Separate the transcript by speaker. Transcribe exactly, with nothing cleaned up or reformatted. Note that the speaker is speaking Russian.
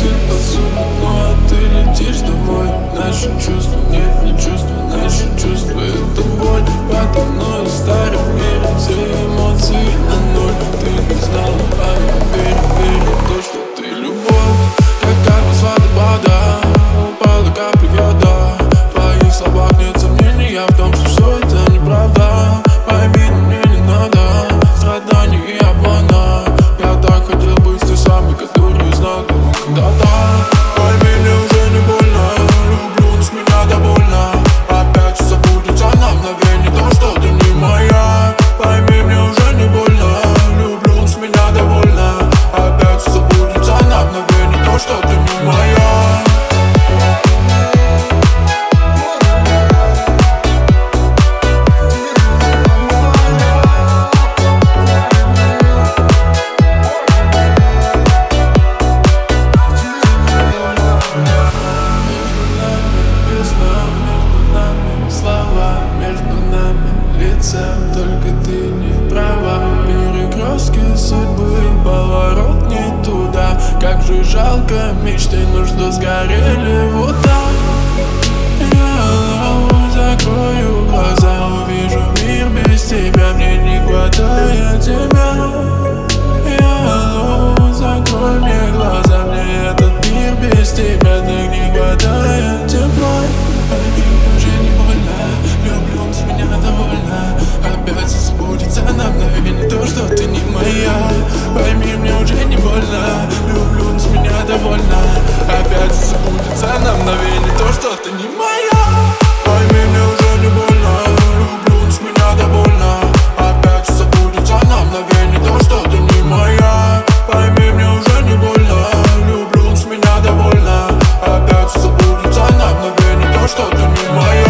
Speaker 1: летит повсюду, ну а ты летишь домой. Наши чувства, нет, не чувства, наши чувства — это боль. Подо мной в старом мире все эмоции на ноль. Ты не знала, а я верю, верю в то, что ты любовь. Как капля с водопада, упала капля йода. В твоих словах нет сомнений в том, что все это неправда. Пойми, мне не надо страданий и обмана. Я так хотел быть той самой, которую знал когда-то. Пойми, мне уже не больно, люблю, но с меня довольна. Опять все забудется на мгновение, то, что ты не моя. Пойми, мне уже не больно, люблю, но с меня довольна. Опять все забудется на мгновение, то, что ты не моя. Только ты не права. Перекрестки судьбы, поворот не туда. Как же жалко мечты, ну что сгорели вот так. Я закрою глаза, увижу мир без тебя. Мне не хватает тебя. Я закрой мне глаза, мне этот мир без тебя. Так не хватает тепла. Уже не больно, люблю, с меня довольна. Опять забудется на мгновение то, что ты не моя. Пойми, мне уже не больно, люблю, с меня довольна. Опять забудется на мгновение то, что ты не моя. Пойми, мне уже не больно, люблю, с меня довольна. Опять забудется на мгновение то, что ты не моя. Пойми, мне уже не больно, люблю, с меня довольна. Опять забудется на мгновение то, что ты не моя.